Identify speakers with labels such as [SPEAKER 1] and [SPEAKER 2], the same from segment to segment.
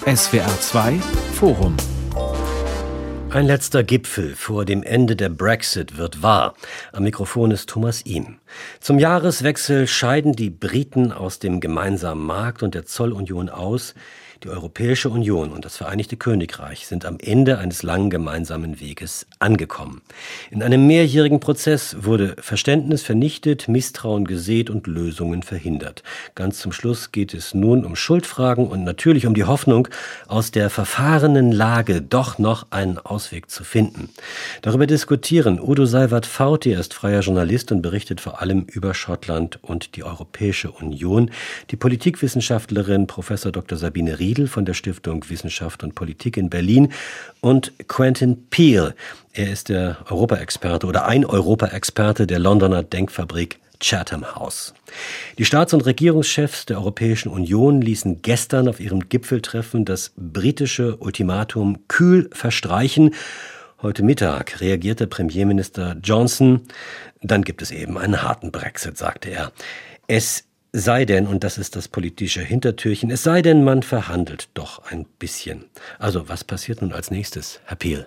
[SPEAKER 1] SWR 2 Forum.
[SPEAKER 2] Ein letzter Gipfel vor dem Ende der Brexit wird wahr. Am Mikrofon ist Thomas Ihm. Zum Jahreswechsel scheiden die Briten aus dem gemeinsamen Markt und der Zollunion aus. Die Europäische Union und das Vereinigte Königreich sind am Ende eines langen gemeinsamen Weges angekommen. In einem mehrjährigen Prozess wurde Verständnis vernichtet, Misstrauen gesät und Lösungen verhindert. Ganz zum Schluss geht es nun um Schuldfragen und natürlich um die Hoffnung, aus der verfahrenen Lage doch noch einen Ausweg zu finden. Darüber diskutieren Udo Seiwert-Fauthi, er ist freier Journalist und berichtet vor allem über Schottland und die Europäische Union. Die Politikwissenschaftlerin Prof. Dr. Sabine Riedl von der Stiftung Wissenschaft und Politik in Berlin und Quentin Peel. Er ist der Europaexperte oder ein Europaexperte der Londoner Denkfabrik Chatham House. Die Staats- und Regierungschefs der Europäischen Union ließen gestern auf ihrem Gipfeltreffen das britische Ultimatum kühl verstreichen. Heute Mittag reagierte Premierminister Johnson. Dann gibt es eben einen harten Brexit, sagte er. Es sei denn, und das ist das politische Hintertürchen, es sei denn, man verhandelt doch ein bisschen. Also, was passiert nun als nächstes, Herr Peel?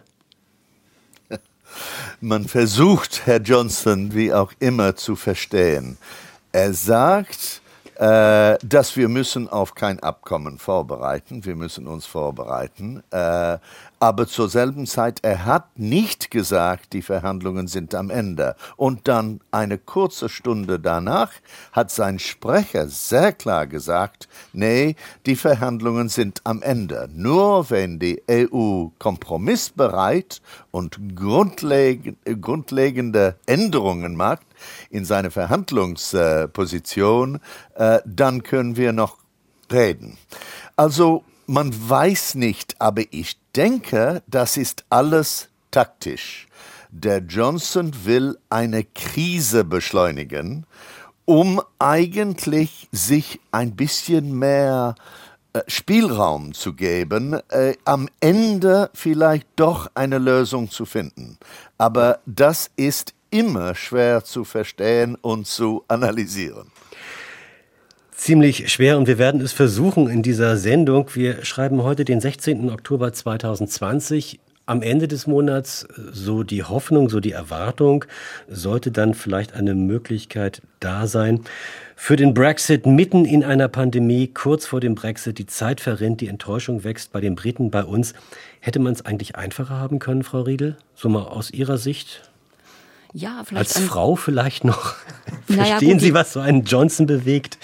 [SPEAKER 3] Man versucht, Herr Johnson, wie auch immer, zu verstehen. Er sagt, dass wir müssen auf kein Abkommen vorbereiten. Wir müssen uns vorbereiten. Aber zur selben Zeit, er hat nicht gesagt, die Verhandlungen sind am Ende. Und dann eine kurze Stunde danach hat sein Sprecher sehr klar gesagt, nee, die Verhandlungen sind am Ende. Nur wenn die EU kompromissbereit und grundlegende Änderungen macht in seine Verhandlungsposition, dann können wir noch reden. Also man weiß nicht, aber ich denke, das ist alles taktisch. Der Johnson will eine Krise beschleunigen, um eigentlich sich ein bisschen mehr Spielraum zu geben, am Ende vielleicht doch eine Lösung zu finden. Aber das ist immer schwer zu verstehen und zu analysieren.
[SPEAKER 2] Ziemlich schwer und wir werden es versuchen in dieser Sendung. Wir schreiben heute den 16. Oktober 2020. Am Ende des Monats, so die Hoffnung, so die Erwartung, sollte dann vielleicht eine Möglichkeit da sein. Für den Brexit mitten in einer Pandemie, kurz vor dem Brexit, die Zeit verrinnt, die Enttäuschung wächst bei den Briten, bei uns. Hätte man es eigentlich einfacher haben können, Frau Riedl? So mal aus Ihrer Sicht?
[SPEAKER 4] Ja, vielleicht
[SPEAKER 2] als Frau vielleicht noch. Verstehen Sie, was so einen Johnson bewegt?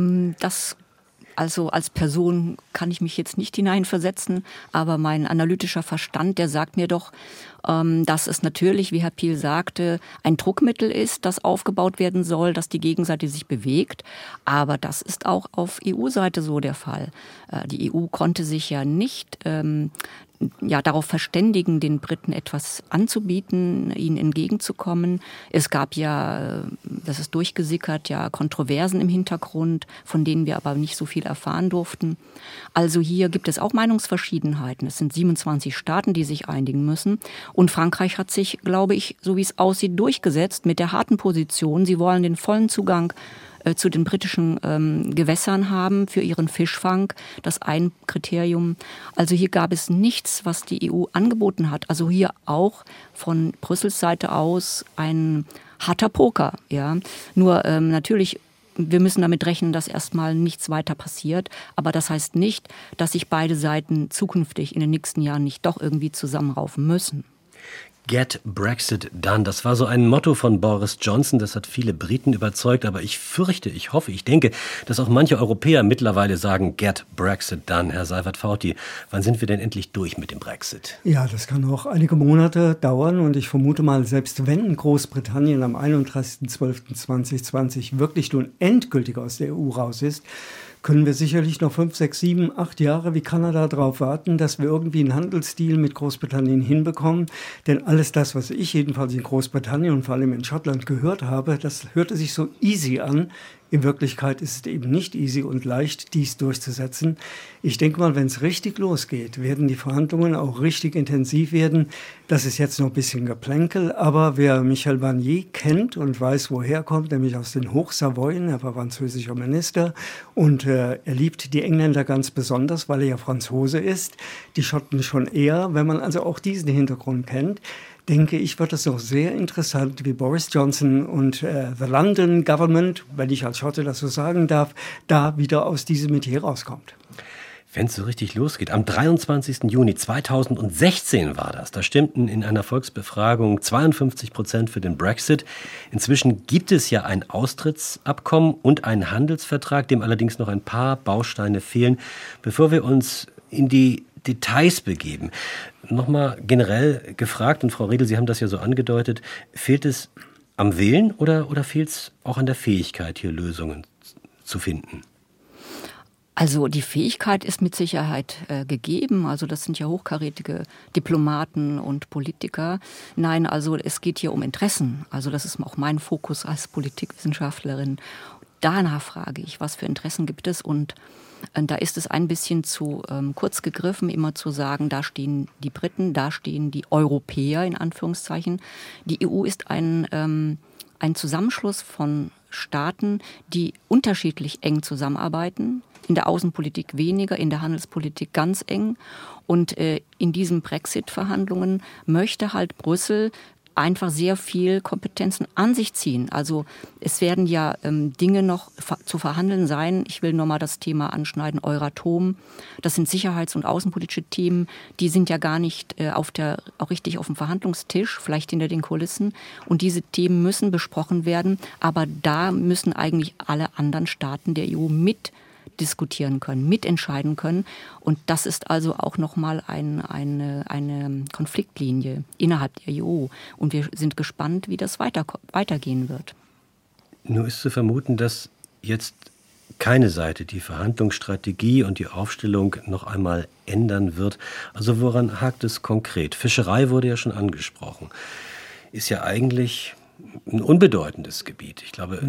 [SPEAKER 4] Also als Person kann ich mich jetzt nicht hineinversetzen, aber mein analytischer Verstand, der sagt mir doch, dass es natürlich, wie Herr Peel sagte, ein Druckmittel ist, das aufgebaut werden soll, dass die Gegenseite sich bewegt. Aber das ist auch auf EU-Seite so der Fall. Die EU konnte sich ja nicht darauf verständigen, den Briten etwas anzubieten, ihnen entgegenzukommen. Es gab ja, das ist durchgesickert, ja Kontroversen im Hintergrund, von denen wir aber nicht so viel erfahren durften. Also hier gibt es auch Meinungsverschiedenheiten. Es sind 27 Staaten, die sich einigen müssen. Und Frankreich hat sich, glaube ich, so wie es aussieht, durchgesetzt mit der harten Position. Sie wollen den vollen Zugang zu den britischen Gewässern haben für ihren Fischfang. Das ein Kriterium. Also hier gab es nichts, was die EU angeboten hat. Also hier auch von Brüssels Seite aus ein harter Poker. Ja. Nur natürlich, wir müssen damit rechnen, dass erstmal nichts weiter passiert. Aber das heißt nicht, dass sich beide Seiten zukünftig in den nächsten Jahren nicht doch irgendwie zusammenraufen müssen.
[SPEAKER 2] Get Brexit done. Das war so ein Motto von Boris Johnson. Das hat viele Briten überzeugt. Aber ich fürchte, ich hoffe, ich denke, dass auch manche Europäer mittlerweile sagen, get Brexit done. Herr Seiwert-Fauthi, wann sind wir denn endlich durch mit dem Brexit?
[SPEAKER 5] Ja, das kann noch einige Monate dauern. Und ich vermute mal, selbst wenn Großbritannien am 31.12.2020 wirklich nun endgültig aus der EU raus ist, können wir sicherlich noch 5, 6, 7, 8 Jahre wie Kanada darauf warten, dass wir irgendwie einen Handelsdeal mit Großbritannien hinbekommen. Denn alles das, was ich jedenfalls in Großbritannien und vor allem in Schottland gehört habe, das hörte sich so easy an. In Wirklichkeit ist es eben nicht easy und leicht, dies durchzusetzen. Ich denke mal, wenn es richtig losgeht, werden die Verhandlungen auch richtig intensiv werden. Das ist jetzt noch ein bisschen Geplänkel, aber wer Michel Barnier kennt und weiß, woher er kommt, nämlich aus den Hochsavoyen, er war französischer Minister und er liebt die Engländer ganz besonders, weil er ja Franzose ist, die Schotten schon eher, wenn man also auch diesen Hintergrund kennt, denke ich, wird es noch sehr interessant, wie Boris Johnson und the London Government, wenn ich als Schotte das so sagen darf, da wieder aus diesem Metier rauskommt.
[SPEAKER 2] Wenn es so richtig losgeht, am 23. Juni 2016 war das. Da stimmten in einer Volksbefragung 52% für den Brexit. Inzwischen gibt es ja ein Austrittsabkommen und einen Handelsvertrag, dem allerdings noch ein paar Bausteine fehlen. Bevor wir uns in die Details begeben, nochmal generell gefragt, und Frau Riedl, Sie haben das ja so angedeutet, fehlt es am Willen oder fehlt es auch an der Fähigkeit, hier Lösungen zu finden?
[SPEAKER 4] Also die Fähigkeit ist mit Sicherheit gegeben. Also das sind ja hochkarätige Diplomaten und Politiker. Nein, also es geht hier um Interessen. Also das ist auch mein Fokus als Politikwissenschaftlerin. Danach frage ich, was für Interessen gibt es? Und da ist es ein bisschen zu kurz gegriffen, immer zu sagen, da stehen die Briten, da stehen die Europäer in Anführungszeichen. Die EU ist ein Zusammenschluss von Staaten, die unterschiedlich eng zusammenarbeiten. In der Außenpolitik weniger, in der Handelspolitik ganz eng. Und in diesen Brexit-Verhandlungen möchte halt Brüssel einfach sehr viel Kompetenzen an sich ziehen. Also es werden ja Dinge noch zu verhandeln sein. Ich will nur mal das Thema anschneiden, Euratom. Das sind sicherheits- und außenpolitische Themen. Die sind ja gar nicht auch richtig auf dem Verhandlungstisch, vielleicht hinter den Kulissen. Und diese Themen müssen besprochen werden. Aber da müssen eigentlich alle anderen Staaten der EU mit diskutieren können, mitentscheiden können. Und das ist also auch nochmal eine Konfliktlinie innerhalb der EU. Und wir sind gespannt, wie das weitergehen wird.
[SPEAKER 2] Nur ist zu vermuten, dass jetzt keine Seite die Verhandlungsstrategie und die Aufstellung noch einmal ändern wird. Also woran hakt es konkret? Fischerei wurde ja schon angesprochen. Ist ja eigentlich ein unbedeutendes Gebiet. Ich glaube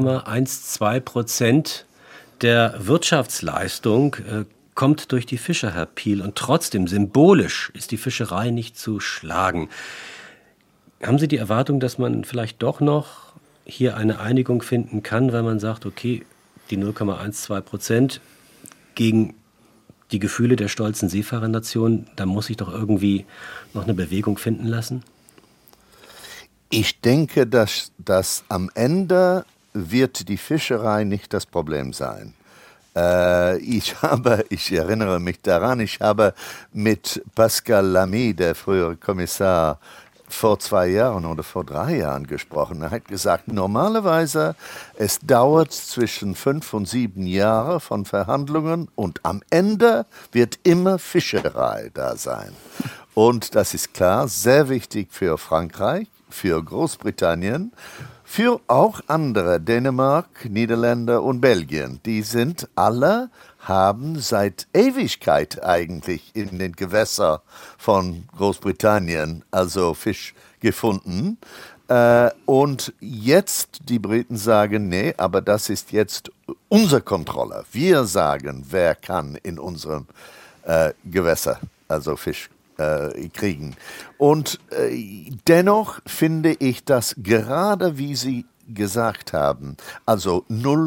[SPEAKER 2] 0,12% der Wirtschaftsleistung kommt durch die Fischer, Herr Piel. Und trotzdem, symbolisch ist die Fischerei nicht zu schlagen. Haben Sie die Erwartung, dass man vielleicht doch noch hier eine Einigung finden kann, weil man sagt, okay, die 0,12% gegen die Gefühle der stolzen Seefahrernation, da muss sich doch irgendwie noch eine Bewegung finden lassen?
[SPEAKER 3] Ich denke, dass am Ende wird die Fischerei nicht das Problem sein. Ich erinnere mich daran, ich habe mit Pascal Lamy, der frühere Kommissar, vor 2 Jahren oder vor 3 Jahren gesprochen. Er hat gesagt, normalerweise es dauert zwischen 5 und 7 Jahre von Verhandlungen und am Ende wird immer Fischerei da sein. Und das ist klar, sehr wichtig für Frankreich, für Großbritannien, für auch andere, Dänemark, Niederländer und Belgien. Die haben seit Ewigkeit eigentlich in den Gewässern von Großbritannien also Fisch gefunden. Und jetzt die Briten sagen, nee, aber das ist jetzt unsere Kontrolle. Wir sagen, wer kann in unserem Gewässer also Fisch kriegen. Und dennoch finde ich, dass gerade wie Sie gesagt haben, also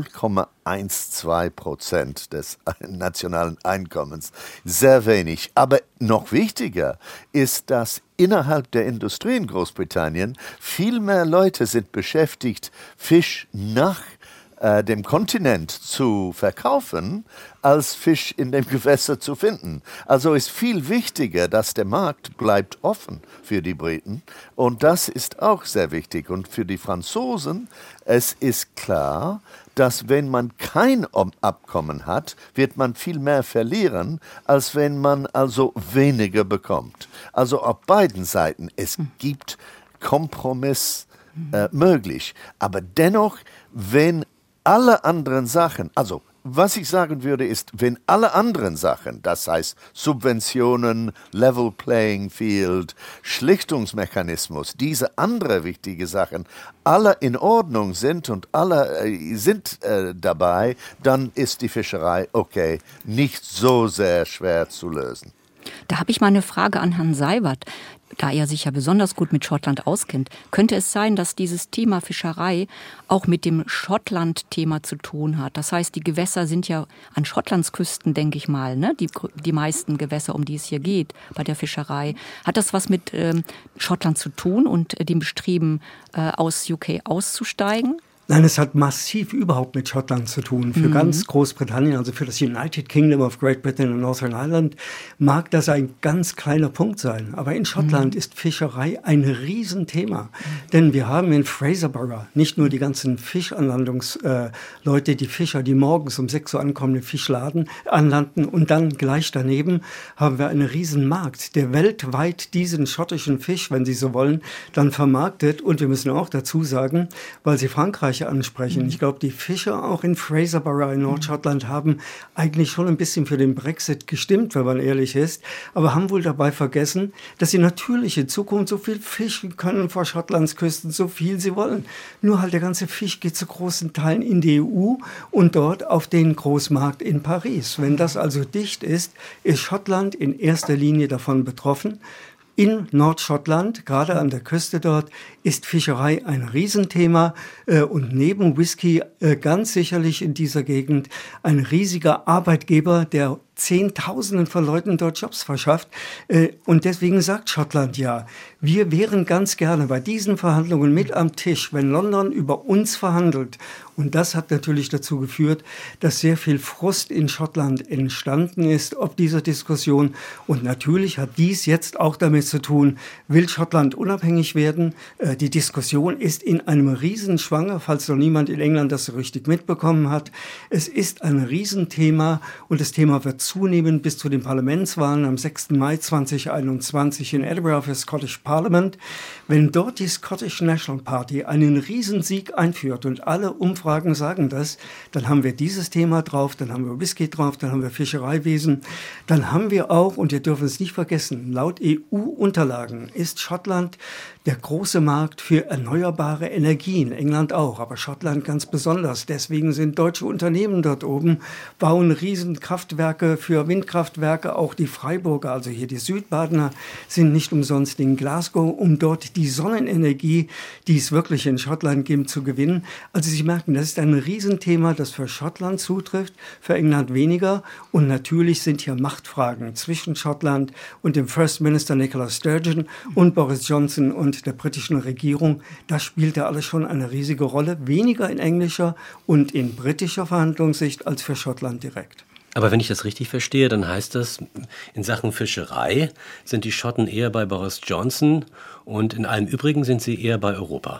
[SPEAKER 3] 0,12% des nationalen Einkommens, sehr wenig. Aber noch wichtiger ist, dass innerhalb der Industrie in Großbritannien viel mehr Leute sind beschäftigt, Fisch nach dem Kontinent zu verkaufen, als Fisch in dem Gewässer zu finden. Also ist viel wichtiger, dass der Markt bleibt offen für die Briten. Und das ist auch sehr wichtig. Und für die Franzosen, es ist klar, dass wenn man kein Abkommen hat, wird man viel mehr verlieren, als wenn man also weniger bekommt. Also auf beiden Seiten, es gibt Kompromiss möglich. Aber dennoch, wenn alle anderen Sachen, also Was ich sagen würde ist, wenn alle anderen Sachen, das heißt Subventionen, Level Playing Field, Schlichtungsmechanismus, diese andere wichtige Sachen, alle in Ordnung sind und alle sind dabei, dann ist die Fischerei okay, nicht so sehr schwer zu lösen.
[SPEAKER 4] Da habe ich mal eine Frage an Herrn Seiwert. Da er sich ja besonders gut mit Schottland auskennt, könnte es sein, dass dieses Thema Fischerei auch mit dem Schottland-Thema zu tun hat? Das heißt, die Gewässer sind ja an Schottlands Küsten, denke ich mal, ne? Die meisten Gewässer, um die es hier geht bei der Fischerei. Hat das was mit Schottland zu tun und dem Bestreben, aus UK auszusteigen?
[SPEAKER 5] Nein, es hat massiv überhaupt mit Schottland zu tun. Für ganz Großbritannien, also für das United Kingdom of Great Britain und Northern Ireland, mag das ein ganz kleiner Punkt sein. Aber in Schottland ist Fischerei ein Riesenthema. Denn wir haben in Fraserburgh nicht nur die ganzen Fischanlandungsleute, die Fischer, die morgens um 6 Uhr ankommen, den Fischladen anlanden. Und dann gleich daneben haben wir einen Riesenmarkt, der weltweit diesen schottischen Fisch, wenn Sie so wollen, dann vermarktet. Und wir müssen auch dazu sagen, weil Sie Frankreich ansprechen. Ich glaube, die Fischer auch in Fraserburgh in Nordschottland haben eigentlich schon ein bisschen für den Brexit gestimmt, wenn man ehrlich ist, aber haben wohl dabei vergessen, dass sie natürlich in Zukunft so viel fischen können vor Schottlands Küsten, so viel sie wollen. Nur halt der ganze Fisch geht zu großen Teilen in die EU und dort auf den Großmarkt in Paris. Wenn das also dicht ist Schottland in erster Linie davon betroffen. In Nordschottland, gerade an der Küste dort, ist Fischerei ein Riesenthema und neben Whisky ganz sicherlich in dieser Gegend ein riesiger Arbeitgeber, der Zehntausenden von Leuten dort Jobs verschafft. Und deswegen sagt Schottland ja, wir wären ganz gerne bei diesen Verhandlungen mit am Tisch, wenn London über uns verhandelt. Und das hat natürlich dazu geführt, dass sehr viel Frust in Schottland entstanden ist ob dieser Diskussion. Und natürlich hat dies jetzt auch damit zu tun, will Schottland unabhängig werden? Die Diskussion ist in einem Riesenschwanger, falls noch niemand in England das so richtig mitbekommen hat. Es ist ein Riesenthema und das Thema wird zunehmen bis zu den Parlamentswahlen am 6. Mai 2021 in Edinburgh für Scottish Parliament. Wenn dort die Scottish National Party einen Riesensieg einführt und alle Umfragen sagen das, dann haben wir dieses Thema drauf, dann haben wir Whisky drauf, dann haben wir Fischereiwesen, dann haben wir auch, und wir dürfen es nicht vergessen, laut EU-Unterlagen ist Schottland der große Markt für erneuerbare Energien, England auch, aber Schottland ganz besonders. Deswegen sind deutsche Unternehmen dort oben, bauen Riesenkraftwerke für Windkraftwerke, auch die Freiburger, also hier die Südbadener, sind nicht umsonst in Glasgow, um dort die Sonnenenergie, die es wirklich in Schottland gibt, zu gewinnen. Also Sie merken, das ist ein Riesenthema, das für Schottland zutrifft, für England weniger. Und natürlich sind hier Machtfragen zwischen Schottland und dem First Minister Nicola Sturgeon und Boris Johnson und der britischen Regierung. Das spielte alles schon eine riesige Rolle, weniger in englischer und in britischer Verhandlungssicht als für Schottland direkt.
[SPEAKER 2] Aber wenn ich das richtig verstehe, dann heißt das, in Sachen Fischerei sind die Schotten eher bei Boris Johnson und in allem Übrigen sind sie eher bei Europa.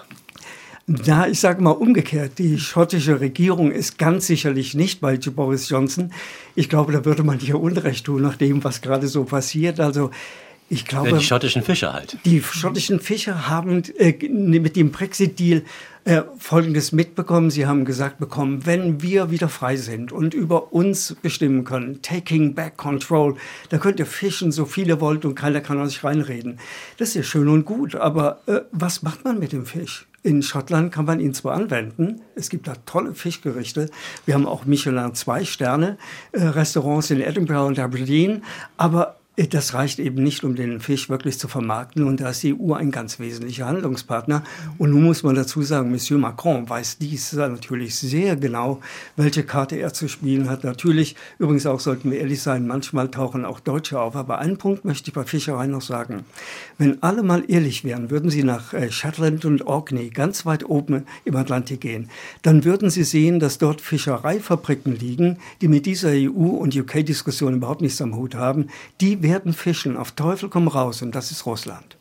[SPEAKER 5] Na, ich sage mal umgekehrt, die schottische Regierung ist ganz sicherlich nicht bei Boris Johnson. Ich glaube, da würde man hier Unrecht tun, nach dem, was gerade so passiert. Also ich glaube,
[SPEAKER 2] ja, die schottischen Fischer halt.
[SPEAKER 5] Die schottischen Fischer haben mit dem Brexit-Deal Folgendes mitbekommen. Sie haben gesagt bekommen, wenn wir wieder frei sind und über uns bestimmen können, taking back control, da könnt ihr fischen, so viele wollt und keiner kann euch reinreden. Das ist ja schön und gut, aber was macht man mit dem Fisch? In Schottland kann man ihn zwar anwenden, es gibt da tolle Fischgerichte, wir haben auch Michelin 2-Sterne, Restaurants in Edinburgh und Aberdeen, aber das reicht eben nicht, um den Fisch wirklich zu vermarkten. Und da ist die EU ein ganz wesentlicher Handlungspartner. Und nun muss man dazu sagen, Monsieur Macron weiß dies natürlich sehr genau, welche Karte er zu spielen hat. Natürlich, übrigens auch, sollten wir ehrlich sein, manchmal tauchen auch Deutsche auf. Aber einen Punkt möchte ich bei Fischerei noch sagen. Wenn alle mal ehrlich wären, würden sie nach Shetland und Orkney, ganz weit oben im Atlantik gehen, dann würden sie sehen, dass dort Fischereifabriken liegen, die mit dieser EU- und UK-Diskussion überhaupt nichts am Hut haben. Die werden fischen, auf Teufel komm raus, und das ist Russland.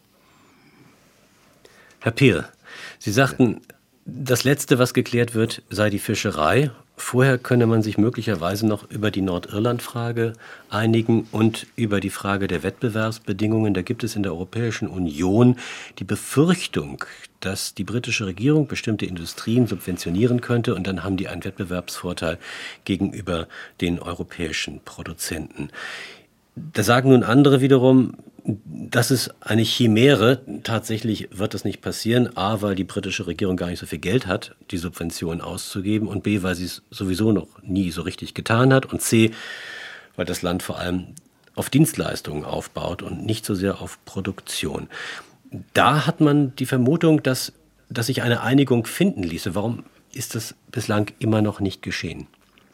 [SPEAKER 2] Herr Peel, Sie sagten, das Letzte, was geklärt wird, sei die Fischerei vorher könne man sich möglicherweise noch über die Nordirland-Frage einigen und über die Frage der Wettbewerbsbedingungen. Da gibt es in der Europäischen Union die Befürchtung, dass die britische Regierung bestimmte Industrien subventionieren könnte und dann haben die einen Wettbewerbsvorteil gegenüber den europäischen Produzenten. Da sagen nun andere wiederum, das ist eine Chimäre. Tatsächlich wird das nicht passieren. A, weil die britische Regierung gar nicht so viel Geld hat, die Subventionen auszugeben. Und B, weil sie es sowieso noch nie so richtig getan hat. Und C, weil das Land vor allem auf Dienstleistungen aufbaut und nicht so sehr auf Produktion. Da hat man die Vermutung, dass sich eine Einigung finden ließe. Warum ist das bislang immer noch nicht geschehen?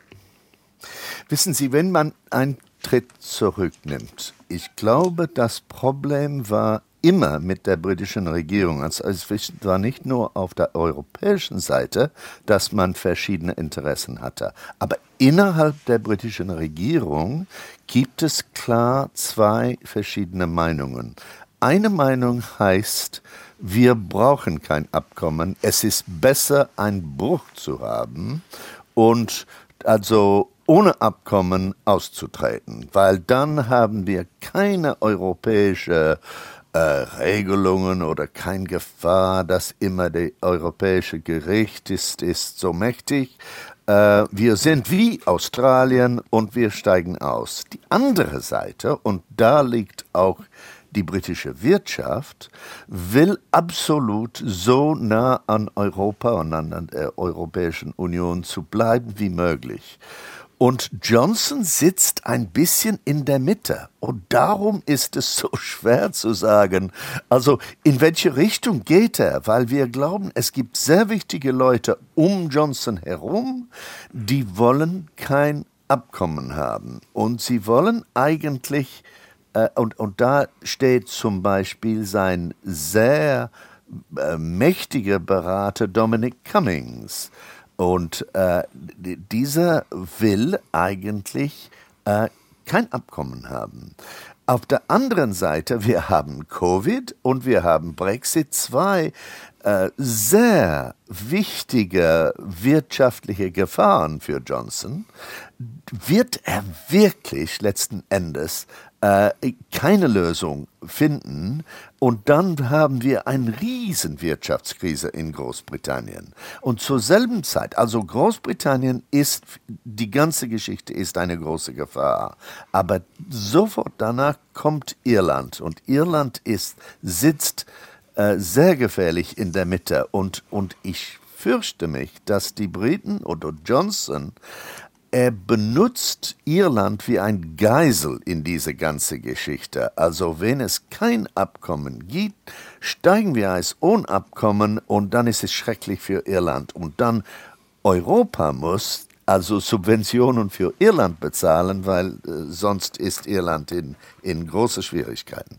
[SPEAKER 3] Wissen Sie, wenn man einen Schritt zurücknimmt, ich glaube, das Problem war immer mit der britischen Regierung. Also es war nicht nur auf der europäischen Seite, dass man verschiedene Interessen hatte. Aber innerhalb der britischen Regierung gibt es klar zwei verschiedene Meinungen. Eine Meinung heißt, wir brauchen kein Abkommen. Es ist besser, einen Bruch zu haben und also ohne Abkommen auszutreten, weil dann haben wir keine europäische Regelungen oder keine Gefahr, dass immer das europäische Gericht ist so mächtig. Wir sind wie Australien und wir steigen aus. Die andere Seite, und da liegt auch die britische Wirtschaft, will absolut so nah an Europa und an der Europäischen Union zu bleiben wie möglich. Und Johnson sitzt ein bisschen in der Mitte. Und darum ist es so schwer zu sagen, also in welche Richtung geht er? Weil wir glauben, es gibt sehr wichtige Leute um Johnson herum, die wollen kein Abkommen haben. Und sie wollen eigentlich, und da steht zum Beispiel sein sehr mächtiger Berater Dominic Cummings. Und dieser will eigentlich kein Abkommen haben. Auf der anderen Seite, wir haben Covid und wir haben Brexit, zwei sehr wichtige wirtschaftliche Gefahren für Johnson. Wird er wirklich letzten Endes keine Lösung finden und dann haben wir eine riesen Wirtschaftskrise in Großbritannien. Und zur selben Zeit, also Großbritannien ist, die ganze Geschichte ist eine große Gefahr, aber sofort danach kommt Irland und Irland sitzt sehr gefährlich in der Mitte und ich fürchte mich, dass die Briten oder Johnson er benutzt Irland wie ein Geisel in diese ganze Geschichte. Also wenn es kein Abkommen gibt, steigen wir als ohne Abkommen und dann ist es schrecklich für Irland. Und dann Europa muss also Subventionen für Irland bezahlen, weil sonst ist Irland in große Schwierigkeiten.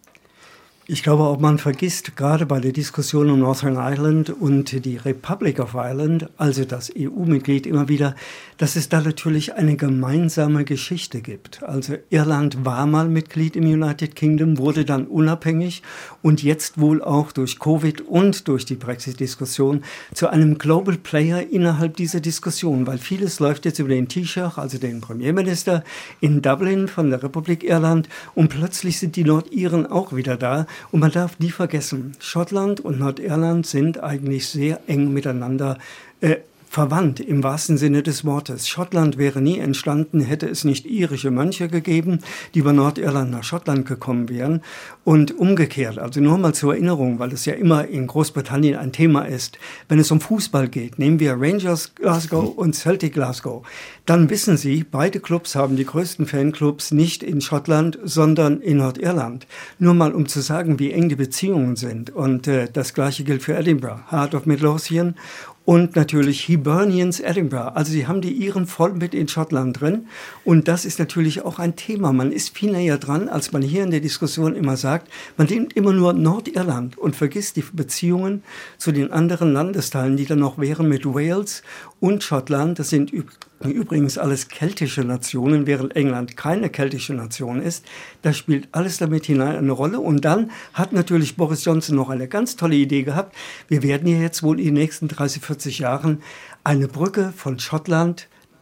[SPEAKER 5] Ich glaube auch, man vergisst gerade bei der Diskussion um Northern Ireland und die Republic of Ireland, also das EU-Mitglied, immer wieder, dass es da natürlich eine gemeinsame Geschichte gibt. Also Irland war mal Mitglied im United Kingdom, wurde dann unabhängig und jetzt wohl auch durch Covid und durch die Brexit-Diskussion zu einem Global Player innerhalb dieser Diskussion, weil vieles läuft jetzt über den Taoiseach, also den Premierminister in Dublin von der Republik Irland und plötzlich sind die Nordiren auch wieder da. Und man darf nie vergessen, Schottland und Nordirland sind eigentlich sehr eng miteinander verwandt im wahrsten Sinne des Wortes. Schottland wäre nie entstanden, hätte es nicht irische Mönche gegeben, die über Nordirland nach Schottland gekommen wären. Und umgekehrt, also nur mal zur Erinnerung, weil es ja immer in Großbritannien ein Thema ist, wenn es um Fußball geht, nehmen wir Rangers Glasgow und Celtic Glasgow, dann wissen Sie, beide Clubs haben die größten Fanclubs nicht in Schottland, sondern in Nordirland. Nur mal um zu sagen, wie eng die Beziehungen sind. Und das Gleiche gilt für Edinburgh, Heart of Midlothian. Und natürlich Hibernians Edinburgh. Also sie haben die Iren voll mit in Schottland drin. Und das ist natürlich auch ein Thema. Man ist viel näher dran, als man hier in der Diskussion immer sagt. Man nimmt immer nur Nordirland und vergisst die Beziehungen zu den anderen Landesteilen, die dann noch wären mit Wales und Schottland. Das sind übrigens alles keltische Nationen, während England keine keltische Nation ist. Das spielt alles damit hinein eine Rolle. Und dann hat natürlich Boris Johnson noch eine ganz tolle Idee gehabt. Wir werden hier jetzt wohl in den nächsten 30, 40 Jahren eine Brücke von Schottland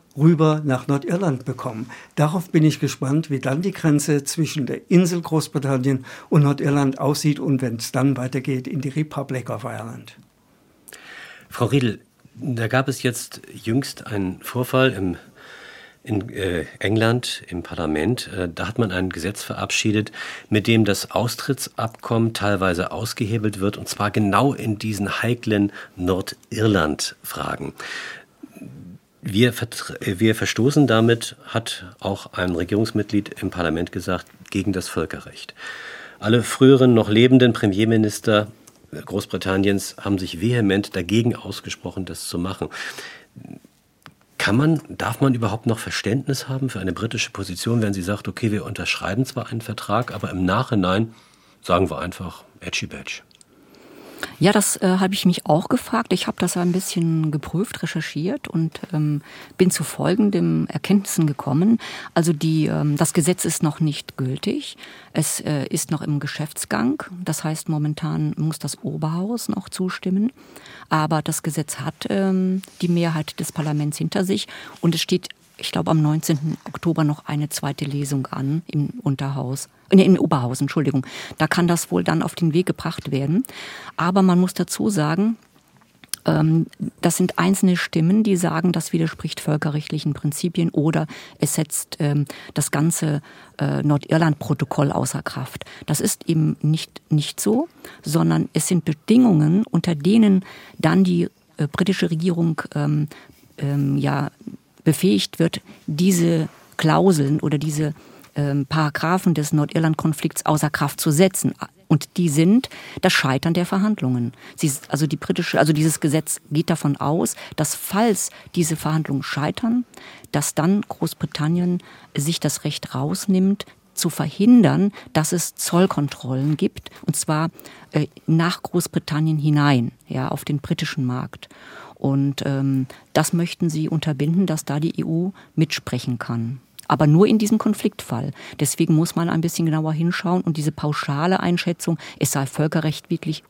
[SPEAKER 5] rüber nach Nordirland bekommen. Darauf bin ich gespannt, wie dann die Grenze zwischen der Insel Großbritannien und Nordirland aussieht und wenn es dann weitergeht in die Republic of Ireland.
[SPEAKER 2] Frau Riedl, da gab es jetzt jüngst einen Vorfall in England im Parlament. Da hat man ein Gesetz verabschiedet, mit dem das Austrittsabkommen teilweise ausgehebelt wird, und zwar genau in diesen heiklen Nordirland-Fragen. Wir verstoßen damit, hat auch ein Regierungsmitglied im Parlament gesagt, gegen das Völkerrecht. Alle früheren noch lebenden Premierminister Großbritanniens haben sich vehement dagegen ausgesprochen, das zu machen. Darf man überhaupt noch Verständnis haben für eine britische Position, wenn sie sagt, okay, wir unterschreiben zwar einen Vertrag, aber im Nachhinein sagen wir einfach Edgy-Badge?
[SPEAKER 4] Ja, das habe ich mich auch gefragt. Ich habe das ein bisschen geprüft, recherchiert und bin zu folgendem Erkenntnissen gekommen. Also das Gesetz ist noch nicht gültig. Es ist noch im Geschäftsgang. Das heißt, momentan muss das Oberhaus noch zustimmen. Aber das Gesetz hat die Mehrheit des Parlaments hinter sich und es steht, ich glaube, am 19. Oktober noch eine zweite Lesung an im Oberhaus, Entschuldigung. Da kann das wohl dann auf den Weg gebracht werden. Aber man muss dazu sagen, das sind einzelne Stimmen, die sagen, das widerspricht völkerrechtlichen Prinzipien oder es setzt das ganze Nordirland-Protokoll außer Kraft. Das ist eben nicht so, sondern es sind Bedingungen, unter denen dann die britische Regierung befähigt wird, diese Klauseln oder diese Paragraphen des Nordirland-Konflikts außer Kraft zu setzen. Und die sind das Scheitern der Verhandlungen. Dieses Gesetz geht davon aus, dass falls diese Verhandlungen scheitern, dass dann Großbritannien sich das Recht rausnimmt, zu verhindern, dass es Zollkontrollen gibt, und zwar nach Großbritannien hinein, ja, auf den britischen Markt. Und das möchten sie unterbinden, dass da die EU mitsprechen kann. Aber nur in diesem Konfliktfall. Deswegen muss man ein bisschen genauer hinschauen und diese pauschale Einschätzung, es sei völkerrechtswidrig,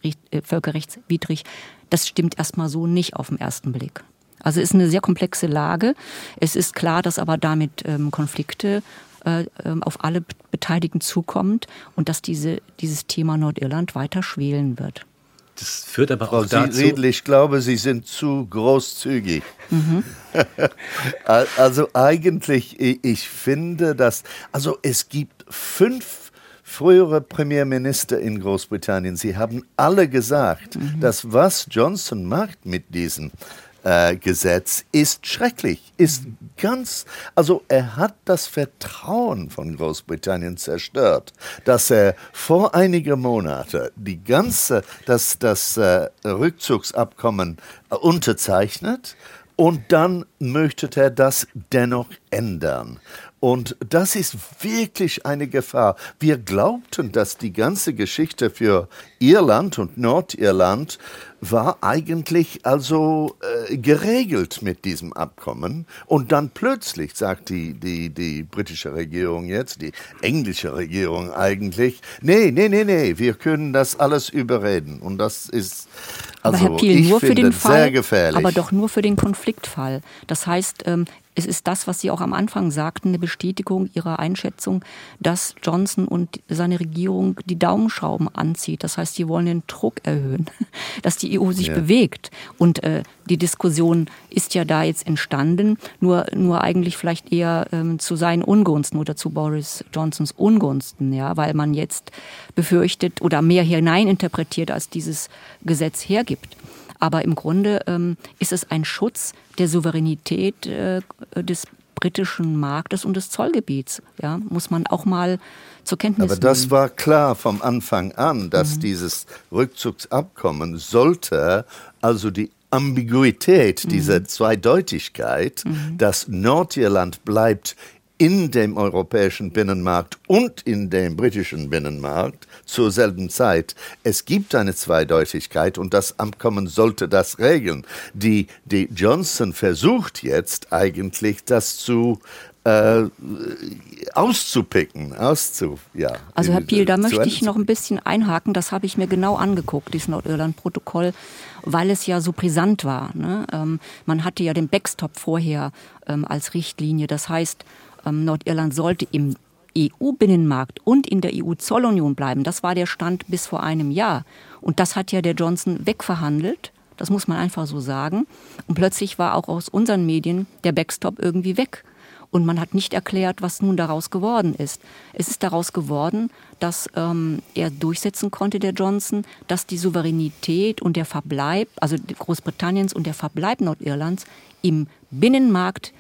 [SPEAKER 4] das stimmt erstmal so nicht auf den ersten Blick. Also es ist eine sehr komplexe Lage. Es ist klar, dass aber damit Konflikte auf alle Beteiligten zukommt und dass dieses Thema Nordirland weiter schwelen wird.
[SPEAKER 2] Das führt aber
[SPEAKER 3] Frau
[SPEAKER 2] auch dazu...
[SPEAKER 3] Riedl, ich glaube, Sie sind zu großzügig. Also eigentlich, ich finde, es gibt 5 frühere Premierminister in Großbritannien. Sie haben alle gesagt, dass was Johnson macht mit diesem Gesetz ist schrecklich, er hat das Vertrauen von Großbritannien zerstört, dass er vor einigen Monaten das Rückzugsabkommen unterzeichnet und dann möchte er das dennoch ändern. Und das ist wirklich eine Gefahr. Wir glaubten, dass die ganze Geschichte für Irland und Nordirland war eigentlich geregelt mit diesem Abkommen. Und dann plötzlich sagt die britische Regierung jetzt, die englische Regierung eigentlich, nee, wir können das alles überreden. Und das ist,
[SPEAKER 4] aber Herr Piel, nur für den Fall,
[SPEAKER 3] sehr gefährlich.
[SPEAKER 4] Aber doch nur für den Konfliktfall. Das heißt, es ist das, was Sie auch am Anfang sagten, eine Bestätigung Ihrer Einschätzung, dass Johnson und seine Regierung die Daumenschrauben anzieht. Das heißt, sie wollen den Druck erhöhen, dass die EU sich bewegt. Und die Diskussion ist ja da jetzt entstanden, nur eigentlich vielleicht eher zu seinen Ungunsten oder zu Boris Johnsons Ungunsten, ja, weil man jetzt befürchtet oder mehr hineininterpretiert, als dieses Gesetz hergibt. Aber im Grunde ist es ein Schutz der Souveränität des britischen Marktes und des Zollgebiets. Ja, muss man auch mal zur Kenntnis nehmen.
[SPEAKER 3] Aber das war klar vom Anfang an, dass dieses Rückzugsabkommen sollte also die Ambiguität, diese Zweideutigkeit, dass Nordirland bleibt in dem europäischen Binnenmarkt und in dem britischen Binnenmarkt zur selben Zeit. Es gibt eine Zweideutigkeit und das Abkommen sollte das regeln. Die Johnson versucht jetzt eigentlich, das zu auszupicken.
[SPEAKER 4] Also Herr Piel, da möchte ich noch ein bisschen einhaken. Das habe ich mir genau angeguckt, dieses Nordirland-Protokoll, weil es ja so brisant war. Ne? Man hatte ja den Backstop vorher als Richtlinie. Das heißt, Nordirland sollte im EU-Binnenmarkt und in der EU-Zollunion bleiben. Das war der Stand bis vor einem Jahr. Und das hat ja der Johnson wegverhandelt. Das muss man einfach so sagen. Und plötzlich war auch aus unseren Medien der Backstop irgendwie weg. Und man hat nicht erklärt, was nun daraus geworden ist. Es ist daraus geworden, dass er durchsetzen konnte, der Johnson, dass die Souveränität und der Verbleib, also Großbritanniens und der Verbleib Nordirlands im Binnenmarkt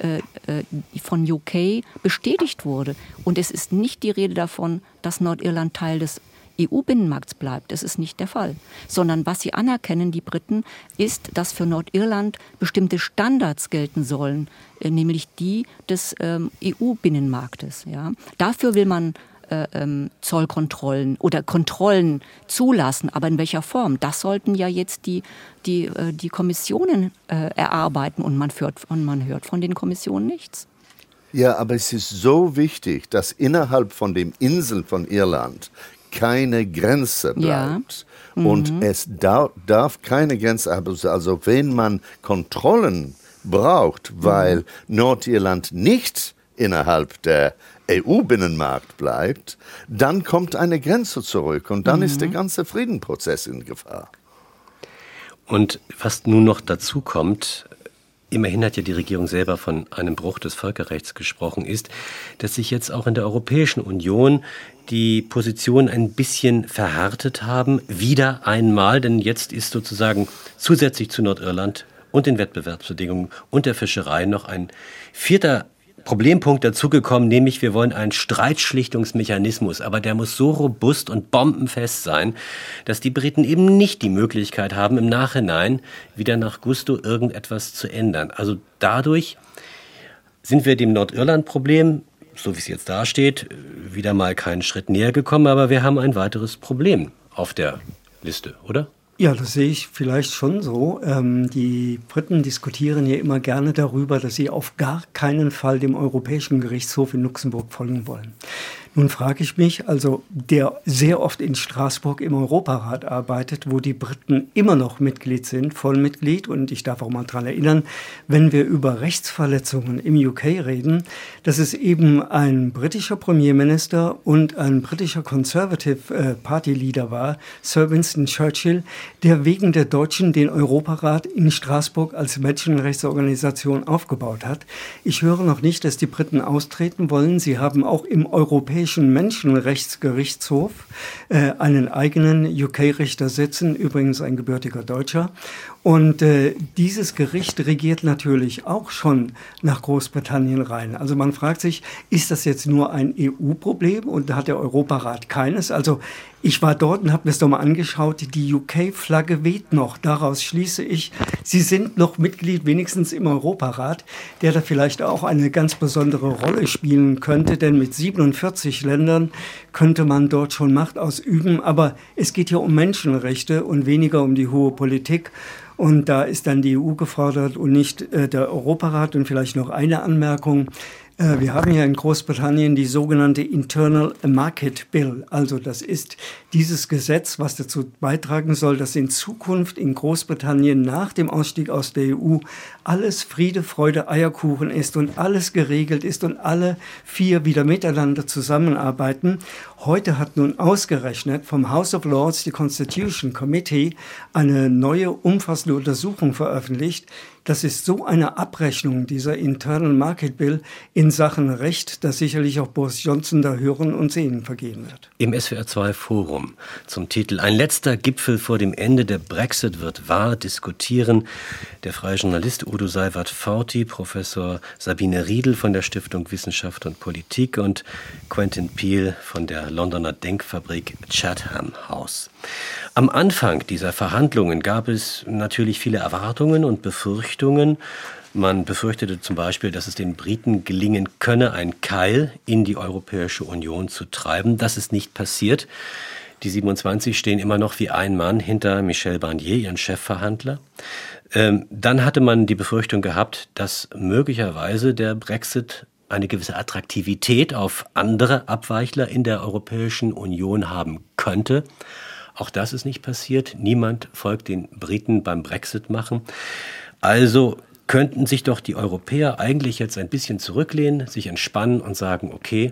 [SPEAKER 4] von UK bestätigt wurde. Und es ist nicht die Rede davon, dass Nordirland Teil des EU-Binnenmarkts bleibt. Das ist nicht der Fall. Sondern was sie anerkennen, die Briten, ist, dass für Nordirland bestimmte Standards gelten sollen, nämlich die des EU-Binnenmarktes. Ja. Dafür will man Zollkontrollen oder Kontrollen zulassen. Aber in welcher Form? Das sollten ja jetzt die Kommissionen erarbeiten und man hört von den Kommissionen nichts.
[SPEAKER 3] Ja, aber es ist so wichtig, dass innerhalb von den Inseln von Irland keine Grenze bleibt. Ja. Und es darf keine Grenze haben. Also wenn man Kontrollen braucht, weil Nordirland nicht innerhalb der EU-Binnenmarkt bleibt, dann kommt eine Grenze zurück und dann ist der ganze Friedensprozess in Gefahr.
[SPEAKER 2] Und was nun noch dazu kommt, immerhin hat ja die Regierung selber von einem Bruch des Völkerrechts gesprochen, ist, dass sich jetzt auch in der Europäischen Union die Positionen ein bisschen verhärtet haben, wieder einmal, denn jetzt ist sozusagen zusätzlich zu Nordirland und den Wettbewerbsbedingungen und der Fischerei noch ein vierter Problempunkt dazugekommen, nämlich wir wollen einen Streitschlichtungsmechanismus, aber der muss so robust und bombenfest sein, dass die Briten eben nicht die Möglichkeit haben, im Nachhinein wieder nach Gusto irgendetwas zu ändern. Also dadurch sind wir dem Nordirland-Problem, so wie es jetzt dasteht, wieder mal keinen Schritt näher gekommen, aber wir haben ein weiteres Problem auf der Liste, oder?
[SPEAKER 5] Ja, das sehe ich vielleicht schon so. Die Briten diskutieren ja immer gerne darüber, dass sie auf gar keinen Fall dem Europäischen Gerichtshof in Luxemburg folgen wollen. Nun frage ich mich, also der sehr oft in Straßburg im Europarat arbeitet, wo die Briten immer noch Mitglied sind, Vollmitglied, und ich darf auch mal daran erinnern, wenn wir über Rechtsverletzungen im UK reden, dass es eben ein britischer Premierminister und ein britischer Conservative Party Leader war, Sir Winston Churchill, der wegen der Deutschen den Europarat in Straßburg als Menschenrechtsorganisation aufgebaut hat. Ich höre noch nicht, dass die Briten austreten wollen. Sie haben auch im Europäischen Menschenrechtsgerichtshof einen eigenen UK-Richter sitzen, übrigens ein gebürtiger Deutscher. Und dieses Gericht regiert natürlich auch schon nach Großbritannien rein. Also man fragt sich, ist das jetzt nur ein EU-Problem und da hat der Europarat keines? Also ich war dort und habe mir das doch mal angeschaut, die UK-Flagge weht noch. Daraus schließe ich, sie sind noch Mitglied wenigstens im Europarat, der da vielleicht auch eine ganz besondere Rolle spielen könnte, denn mit 47 Ländern könnte man dort schon Macht ausüben. Aber es geht hier um Menschenrechte und weniger um die hohe Politik. Und da ist dann die EU gefordert und nicht der Europarat. Und vielleicht noch eine Anmerkung. Wir haben ja in Großbritannien die sogenannte Internal Market Bill. Also das ist dieses Gesetz, was dazu beitragen soll, dass in Zukunft in Großbritannien nach dem Ausstieg aus der EU alles Friede, Freude, Eierkuchen ist und alles geregelt ist und alle vier wieder miteinander zusammenarbeiten. Heute hat nun ausgerechnet vom House of Lords die Constitution Committee eine neue umfassende Untersuchung veröffentlicht. Das ist so eine Abrechnung dieser Internal Market Bill in Sachen Recht, dass sicherlich auch Boris Johnson da hören und sehen vergehen wird.
[SPEAKER 2] Im SWR2 Forum zum Titel Ein letzter Gipfel vor dem Ende, der Brexit wird wahr, diskutieren der freie Journalist Udo Seiwert-Forti, Professor Sabine Riedl von der Stiftung Wissenschaft und Politik und Quentin Peel von der Londoner Denkfabrik Chatham House. Am Anfang dieser Verhandlungen gab es natürlich viele Erwartungen und Befürchtungen. Man befürchtete zum Beispiel, dass es den Briten gelingen könne, einen Keil in die Europäische Union zu treiben. Das ist nicht passiert. Die 27 stehen immer noch wie ein Mann hinter Michel Barnier, ihren Chefverhandler. Dann hatte man die Befürchtung gehabt, dass möglicherweise der Brexit eine gewisse Attraktivität auf andere Abweichler in der Europäischen Union haben könnte. Auch das ist nicht passiert. Niemand folgt den Briten beim Brexit machen. Also könnten sich doch die Europäer eigentlich jetzt ein bisschen zurücklehnen, sich entspannen und sagen, okay,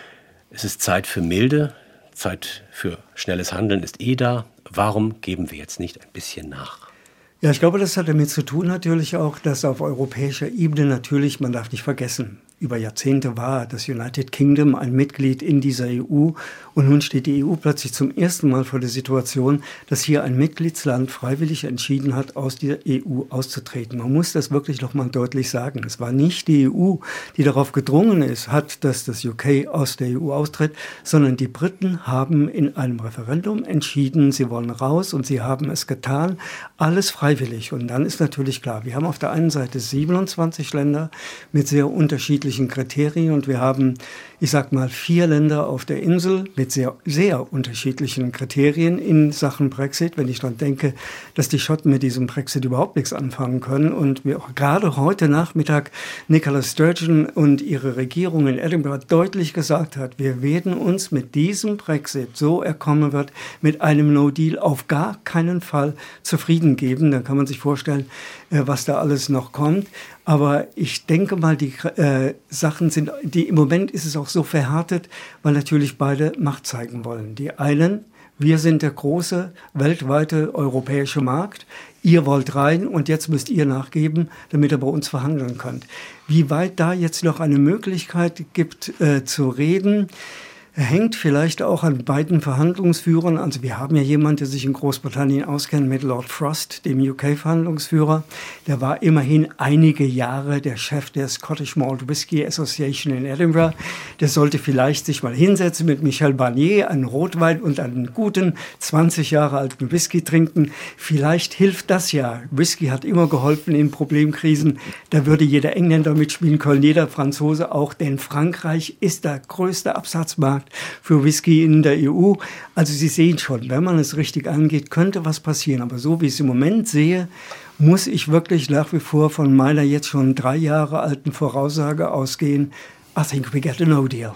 [SPEAKER 2] es ist Zeit für Milde, Zeit für schnelles Handeln ist da. Warum geben wir jetzt nicht ein bisschen nach?
[SPEAKER 5] Ja, ich glaube, das hat damit zu tun natürlich auch, dass auf europäischer Ebene natürlich, man darf nicht vergessen, über Jahrzehnte war das United Kingdom ein Mitglied in dieser EU und nun steht die EU plötzlich zum ersten Mal vor der Situation, dass hier ein Mitgliedsland freiwillig entschieden hat, aus der EU auszutreten. Man muss das wirklich noch mal deutlich sagen. Es war nicht die EU, die darauf gedrungen hat, dass das UK aus der EU austritt, sondern die Briten haben in einem Referendum entschieden, sie wollen raus und sie haben es getan. Alles freiwillig. Und dann ist natürlich klar, wir haben auf der einen Seite 27 Länder mit sehr unterschiedlichen Kriterien und wir haben, ich sag mal, 4 Länder auf der Insel mit sehr, sehr unterschiedlichen Kriterien in Sachen Brexit. Wenn ich dann denke, dass die Schotten mit diesem Brexit überhaupt nichts anfangen können und wir auch gerade heute Nachmittag Nicola Sturgeon und ihre Regierung in Edinburgh deutlich gesagt hat, wir werden uns mit diesem Brexit, so er kommen wird, mit einem No-Deal auf gar keinen Fall zufrieden geben. Dann kann man sich vorstellen, was da alles noch kommt. Aber ich denke mal, die Sachen sind, im Moment ist es auch so verhärtet, weil natürlich beide Macht zeigen wollen. Die einen, wir sind der große weltweite europäische Markt, ihr wollt rein und jetzt müsst ihr nachgeben, damit ihr bei uns verhandeln könnt. Wie weit da jetzt noch eine Möglichkeit gibt zu reden, hängt vielleicht auch an beiden Verhandlungsführern. Also wir haben ja jemanden, der sich in Großbritannien auskennt mit Lord Frost, dem UK-Verhandlungsführer. Der war immerhin einige Jahre der Chef der Scottish Malt Whisky Association in Edinburgh. Der sollte vielleicht sich mal hinsetzen mit Michel Barnier, einen Rotwein und einen guten 20 Jahre alten Whisky trinken. Vielleicht hilft das ja. Whisky hat immer geholfen in Problemkrisen. Da würde jeder Engländer mitspielen können, jeder Franzose auch, denn Frankreich ist der größte Absatzmarkt für Whisky in der EU. Also Sie sehen schon, wenn man es richtig angeht, könnte was passieren. Aber so wie ich es im Moment sehe, muss ich wirklich nach wie vor von meiner jetzt schon 3 Jahre alten Voraussage ausgehen. I think we get a no deal.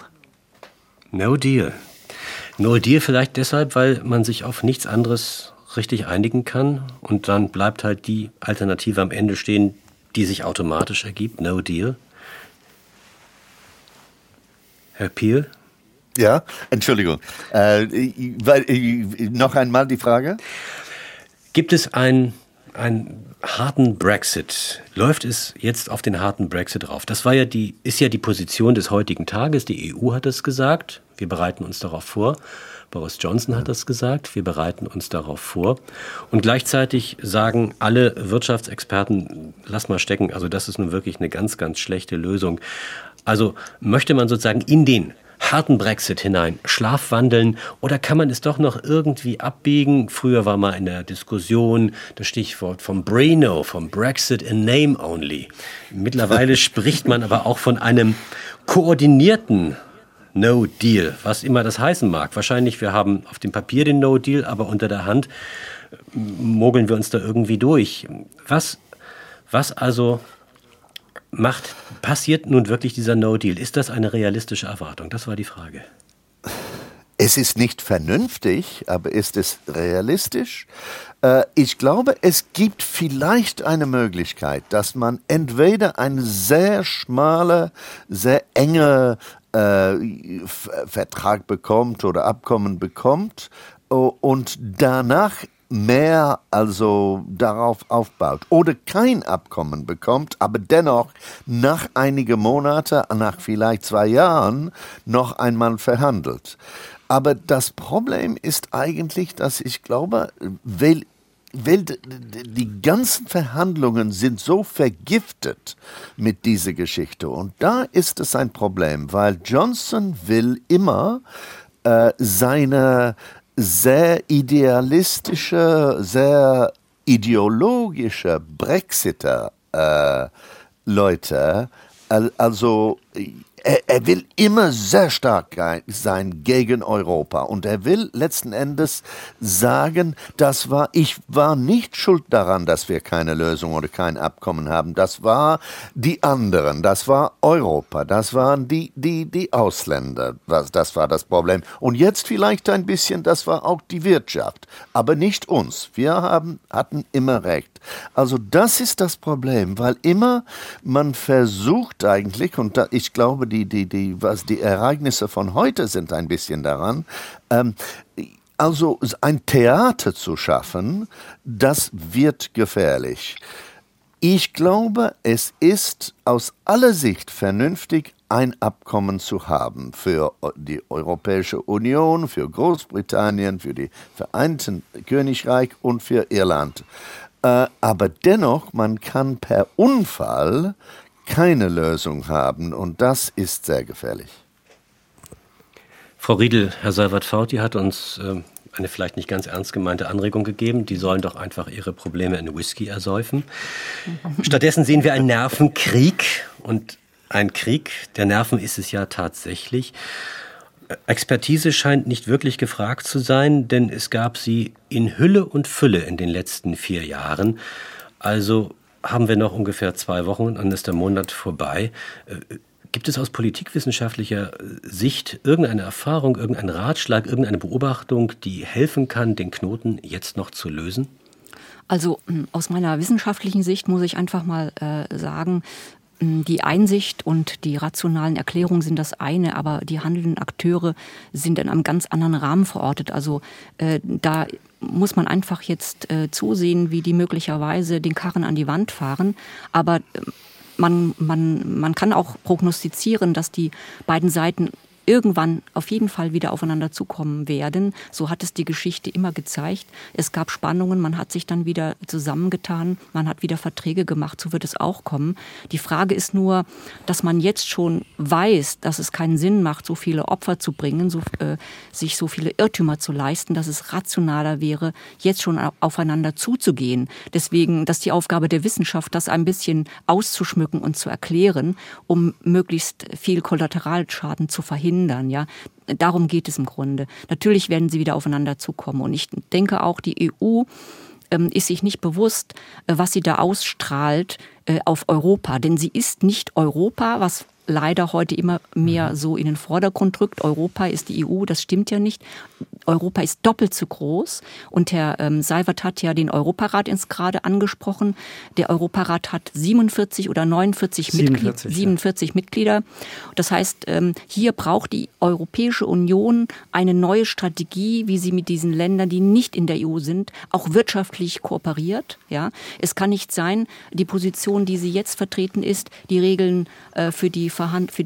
[SPEAKER 2] No deal. No deal vielleicht deshalb, weil man sich auf nichts anderes richtig einigen kann und dann bleibt halt die Alternative am Ende stehen, die sich automatisch ergibt. No deal. Herr Peel?
[SPEAKER 3] Ja, Entschuldigung. Noch einmal die Frage.
[SPEAKER 2] Gibt es einen harten Brexit? Läuft es jetzt auf den harten Brexit rauf? Das ist ja die Position des heutigen Tages. Die EU hat es gesagt. Wir bereiten uns darauf vor. Boris Johnson hat das gesagt. Wir bereiten uns darauf vor. Und gleichzeitig sagen alle Wirtschaftsexperten, lass mal stecken. Also das ist nun wirklich eine ganz, ganz schlechte Lösung. Also möchte man sozusagen in den harten Brexit hinein schlafwandeln oder kann man es doch noch irgendwie abbiegen? Früher war mal in der Diskussion das Stichwort vom BRENO, vom Brexit in Name Only. Mittlerweile spricht man aber auch von einem koordinierten No Deal, was immer das heißen mag. Wahrscheinlich, wir haben auf dem Papier den No Deal, aber unter der Hand mogeln wir uns da irgendwie durch. Was also passiert nun wirklich dieser No-Deal? Ist das eine realistische Erwartung? Das war die Frage.
[SPEAKER 3] Es ist nicht vernünftig, aber ist es realistisch? Ich glaube, es gibt vielleicht eine Möglichkeit, dass man entweder einen sehr schmalen, sehr engen Vertrag bekommt oder Abkommen bekommt und danach mehr also darauf aufbaut oder kein Abkommen bekommt, aber dennoch nach einigen Monaten, nach vielleicht 2 Jahren noch einmal verhandelt. Aber das Problem ist eigentlich, dass ich glaube, weil die ganzen Verhandlungen sind so vergiftet mit dieser Geschichte und da ist es ein Problem, weil Johnson will immer seine sehr idealistische, sehr ideologische Brexiter Leute, also er will immer sehr stark sein gegen Europa. Und er will letzten Endes sagen, ich war nicht schuld daran, dass wir keine Lösung oder kein Abkommen haben. Das war die anderen, das war Europa, das waren die Ausländer. Das war das Problem. Und jetzt vielleicht ein bisschen, das war auch die Wirtschaft. Aber nicht uns. Wir hatten immer recht. Also das ist das Problem, weil immer man versucht eigentlich, und ich glaube, die Ereignisse von heute sind ein bisschen daran, also ein Theater zu schaffen, das wird gefährlich. Ich glaube, es ist aus aller Sicht vernünftig, ein Abkommen zu haben für die Europäische Union, für Großbritannien, für die Vereinten Königreich und für Irland. Aber dennoch, man kann per Unfall keine Lösung haben und das ist sehr gefährlich.
[SPEAKER 2] Frau Riedel, Herr Seiwert-Fauti hat uns eine vielleicht nicht ganz ernst gemeinte Anregung gegeben. Die sollen doch einfach ihre Probleme in Whisky ersäufen. Stattdessen sehen wir einen Nervenkrieg. Und ein Krieg der Nerven ist es ja tatsächlich. Expertise scheint nicht wirklich gefragt zu sein, denn es gab sie in Hülle und Fülle in den letzten 4 Jahren. Also haben wir noch ungefähr 2 Wochen, dann ist der Monat vorbei. Gibt es aus politikwissenschaftlicher Sicht irgendeine Erfahrung, irgendeinen Ratschlag, irgendeine Beobachtung, die helfen kann, den Knoten jetzt noch zu lösen?
[SPEAKER 4] Also aus meiner wissenschaftlichen Sicht muss ich einfach mal sagen, die Einsicht und die rationalen Erklärungen sind das eine, aber die handelnden Akteure sind in einem ganz anderen Rahmen verortet. Also da muss man einfach jetzt zusehen, wie die möglicherweise den Karren an die Wand fahren. Aber man kann auch prognostizieren, dass die beiden Seiten irgendwann auf jeden Fall wieder aufeinander zukommen werden. So hat es die Geschichte immer gezeigt. Es gab Spannungen, man hat sich dann wieder zusammengetan, man hat wieder Verträge gemacht, so wird es auch kommen. Die Frage ist nur, dass man jetzt schon weiß, dass es keinen Sinn macht, so viele Opfer zu bringen, sich so viele Irrtümer zu leisten, dass es rationaler wäre, jetzt schon aufeinander zuzugehen. Deswegen, das ist die Aufgabe der Wissenschaft, das ein bisschen auszuschmücken und zu erklären, um möglichst viel Kollateralschaden zu verhindern. Ja, darum geht es im Grunde. Natürlich werden sie wieder aufeinander zukommen. Und ich denke auch, die EU ist sich nicht bewusst, was sie da ausstrahlt auf Europa. Denn sie ist nicht Europa, was leider heute immer mehr so in den Vordergrund rückt. Europa ist die EU, das stimmt ja nicht. Europa ist doppelt so groß. Und Herr Seiwert hat ja den Europarat gerade angesprochen. Der Europarat hat 47 oder 47 Mitglieder. Das heißt, hier braucht die Europäische Union eine neue Strategie, wie sie mit diesen Ländern, die nicht in der EU sind, auch wirtschaftlich kooperiert. Ja, es kann nicht sein, die Position, die sie jetzt vertreten ist, die Regeln für die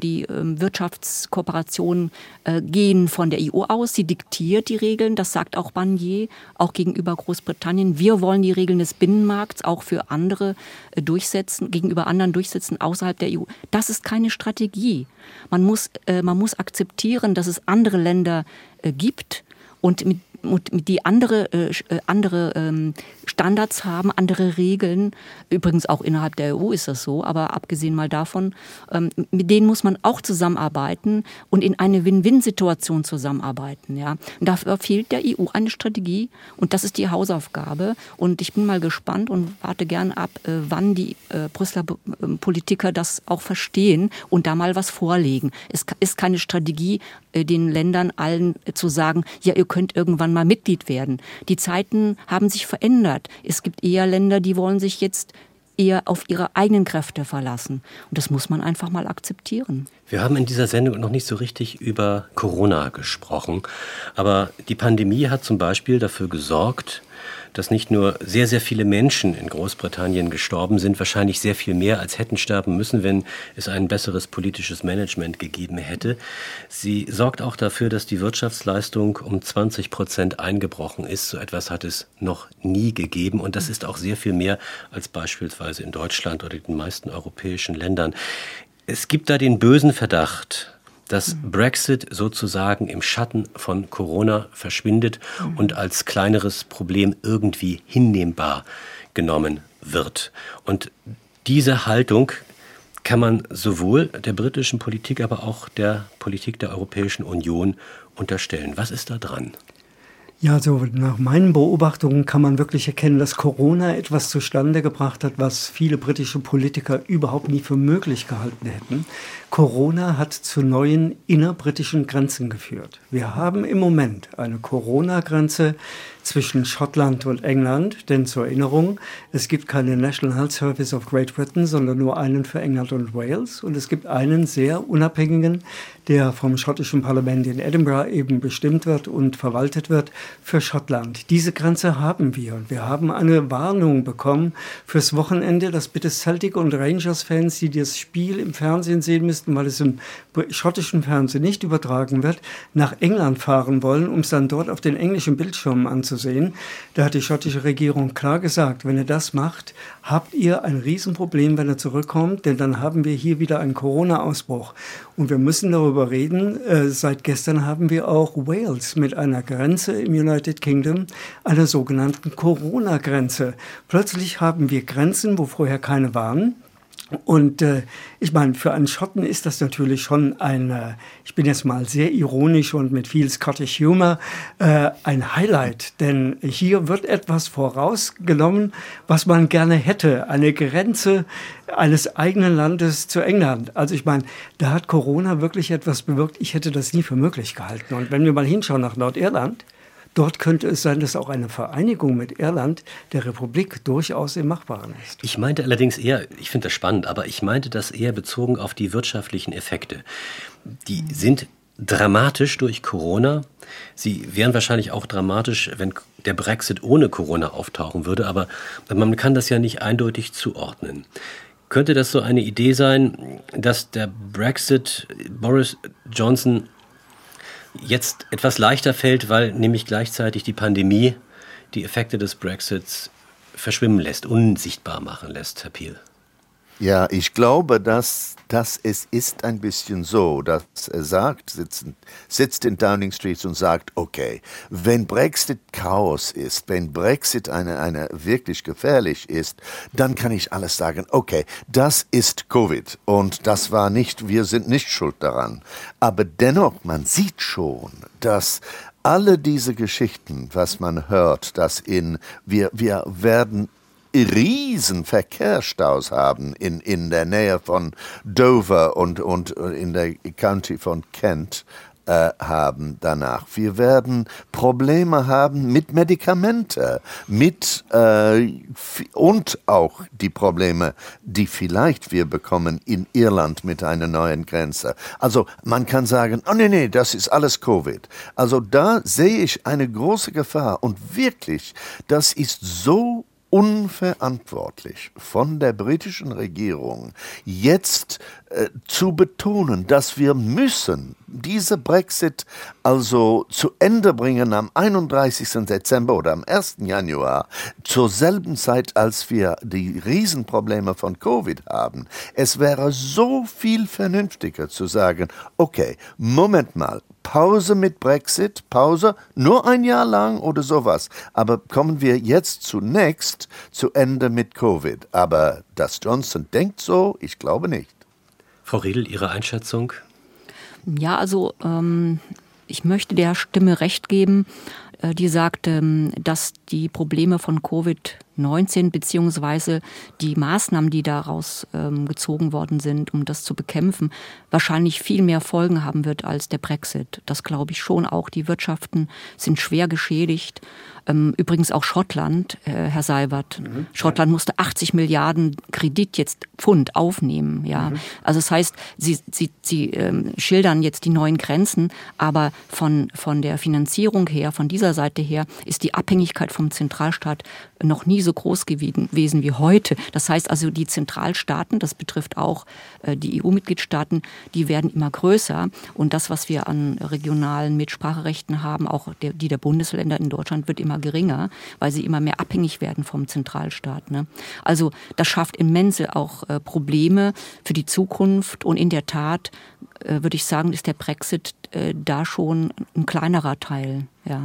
[SPEAKER 4] Wirtschaftskooperation gehen von der EU aus. Sie diktiert die Regeln, das sagt auch Barnier, auch gegenüber Großbritannien. Wir wollen die Regeln des Binnenmarkts auch für andere durchsetzen, gegenüber anderen durchsetzen außerhalb der EU. Das ist keine Strategie. Man muss akzeptieren, dass es andere Länder gibt und die andere Standards haben, andere Regeln. Übrigens auch innerhalb der EU ist das so, aber abgesehen mal davon, mit denen muss man auch zusammenarbeiten und in eine Win-Win-Situation zusammenarbeiten. Ja. Und dafür fehlt der EU eine Strategie und das ist die Hausaufgabe. Und ich bin mal gespannt und warte gern ab, wann die Brüsseler Politiker das auch verstehen und da mal was vorlegen. Es ist keine Strategie, den Ländern allen zu sagen, ja, ihr könnt irgendwann mal Mitglied werden. Die Zeiten haben sich verändert. Es gibt eher Länder, die wollen sich jetzt eher auf ihre eigenen Kräfte verlassen. Und das muss man einfach mal akzeptieren.
[SPEAKER 2] Wir haben in dieser Sendung noch nicht so richtig über Corona gesprochen. Aber die Pandemie hat zum Beispiel dafür gesorgt, dass nicht nur sehr, sehr viele Menschen in Großbritannien gestorben sind, wahrscheinlich sehr viel mehr als hätten sterben müssen, wenn es ein besseres politisches Management gegeben hätte. Sie sorgt auch dafür, dass die Wirtschaftsleistung um 20% eingebrochen ist. So etwas hat es noch nie gegeben und das ist auch sehr viel mehr als beispielsweise in Deutschland oder den meisten europäischen Ländern. Es gibt da den bösen Verdacht, dass Brexit sozusagen im Schatten von Corona verschwindet und als kleineres Problem irgendwie hinnehmbar genommen wird. Und diese Haltung kann man sowohl der britischen Politik, aber auch der Politik der Europäischen Union unterstellen. Was ist da dran?
[SPEAKER 5] Ja, also nach meinen Beobachtungen kann man wirklich erkennen, dass Corona etwas zustande gebracht hat, was viele britische Politiker überhaupt nie für möglich gehalten hätten. Corona hat zu neuen innerbritischen Grenzen geführt. Wir haben im Moment eine Corona-Grenze zwischen Schottland und England, denn zur Erinnerung, es gibt keine National Health Service of Great Britain, sondern nur einen für England und Wales. Und es gibt einen sehr unabhängigen, der vom schottischen Parlament in Edinburgh eben bestimmt wird und verwaltet wird für Schottland. Diese Grenze haben wir. Und wir haben eine Warnung bekommen fürs Wochenende, dass bitte Celtic und Rangers-Fans, die das Spiel im Fernsehen sehen müssten, weil es im schottischen Fernsehen nicht übertragen wird, nach England fahren wollen, um es dann dort auf den englischen Bildschirmen anzusehen. Da hat die schottische Regierung klar gesagt, wenn ihr das macht, habt ihr ein Riesenproblem, wenn er zurückkommt, denn dann haben wir hier wieder einen Corona-Ausbruch. Und wir müssen darüber reden, seit gestern haben wir auch Wales mit einer Grenze im United Kingdom, einer sogenannten Corona-Grenze. Plötzlich haben wir Grenzen, wo vorher keine waren. Und ich meine, für einen Schotten ist das natürlich schon ich bin jetzt mal sehr ironisch und mit viel Scottish Humor, ein Highlight. Denn hier wird etwas vorausgenommen, was man gerne hätte. Eine Grenze eines eigenen Landes zu England. Also ich meine, da hat Corona wirklich etwas bewirkt. Ich hätte das nie für möglich gehalten. Und wenn wir mal hinschauen nach Nordirland, dort könnte es sein, dass auch eine Vereinigung mit Irland, der Republik, durchaus im Machbaren ist.
[SPEAKER 2] Ich meinte allerdings eher, ich finde das spannend, aber ich meinte das eher bezogen auf die wirtschaftlichen Effekte. Die sind dramatisch durch Corona. Sie wären wahrscheinlich auch dramatisch, wenn der Brexit ohne Corona auftauchen würde, aber man kann das ja nicht eindeutig zuordnen. Könnte das so eine Idee sein, dass der Brexit Boris Johnson jetzt etwas leichter fällt, weil nämlich gleichzeitig die Pandemie die Effekte des Brexits verschwimmen lässt, unsichtbar machen lässt, Herr Peel?
[SPEAKER 3] Ja, ich glaube, dass es ist ein bisschen so, dass er sagt, sitzt in Downing Street und sagt, okay, wenn Brexit Chaos ist, wenn Brexit eine wirklich gefährlich ist, dann kann ich alles sagen, okay, das ist Covid und wir sind nicht schuld daran. Aber dennoch, man sieht schon, dass alle diese Geschichten, was man hört, dass wir werden riesen Verkehrsstaus haben in der Nähe von Dover und in der County von Kent haben danach. Wir werden Probleme haben mit Medikamente, und auch die Probleme, die vielleicht wir bekommen in Irland mit einer neuen Grenze. Also man kann sagen, oh nee, das ist alles Covid. Also da sehe ich eine große Gefahr und wirklich, das ist so unverantwortlich von der britischen Regierung jetzt zu betonen, dass wir müssen diese Brexit also zu Ende bringen am 31. Dezember oder am 1. Januar, zur selben Zeit, als wir die Riesenprobleme von Covid haben. Es wäre so viel vernünftiger zu sagen, okay, Moment mal, Pause mit Brexit, Pause, nur ein Jahr lang oder sowas. Aber kommen wir jetzt zunächst zu Ende mit Covid. Aber dass Johnson denkt so, ich glaube nicht.
[SPEAKER 2] Frau Riedel, Ihre Einschätzung?
[SPEAKER 4] Ja, also ich möchte der Stimme recht geben, die sagt, dass die Probleme von Covid-19 beziehungsweise die Maßnahmen, die daraus gezogen worden sind, um das zu bekämpfen, wahrscheinlich viel mehr Folgen haben wird als der Brexit. Das glaube ich schon auch. Die Wirtschaften sind schwer geschädigt. Übrigens auch Schottland, Herr Seibert. Schottland musste 80 Milliarden Kredit jetzt Pfund aufnehmen. Ja, also das heißt, sie schildern jetzt die neuen Grenzen, aber von der Finanzierung her, von dieser Seite her, ist die Abhängigkeit vom Zentralstaat noch nie so groß gewesen wie heute. Das heißt also, die Zentralstaaten, das betrifft auch die EU-Mitgliedstaaten, die werden immer größer. Und das, was wir an regionalen Mitspracherechten haben, auch die der Bundesländer in Deutschland, wird immer geringer, weil sie immer mehr abhängig werden vom Zentralstaat. Ne? Also das schafft immense auch Probleme für die Zukunft. Und in der Tat, würde ich sagen, ist der Brexit da schon ein kleinerer Teil. Ja.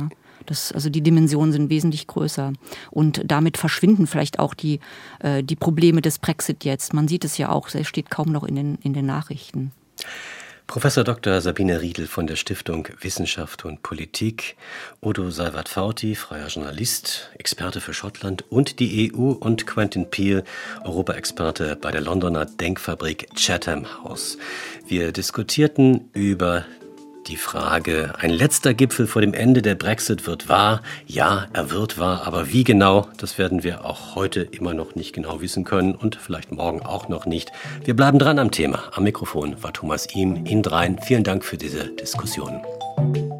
[SPEAKER 4] Also die Dimensionen sind wesentlich größer. Und damit verschwinden vielleicht auch die Probleme des Brexit jetzt. Man sieht es ja auch, es steht kaum noch in den Nachrichten.
[SPEAKER 2] Professor Dr. Sabine Riedl von der Stiftung Wissenschaft und Politik, Odo Salvat-Fauti, freier Journalist, Experte für Schottland und die EU, und Quentin Peel, Europaexperte bei der Londoner Denkfabrik Chatham House. Wir diskutierten über die Frage, ein letzter Gipfel vor dem Ende der Brexit wird wahr. Ja, er wird wahr, aber wie genau, das werden wir auch heute immer noch nicht genau wissen können und vielleicht morgen auch noch nicht. Wir bleiben dran am Thema. Am Mikrofon war Thomas Ihm. Ihnen dreien vielen Dank für diese Diskussion.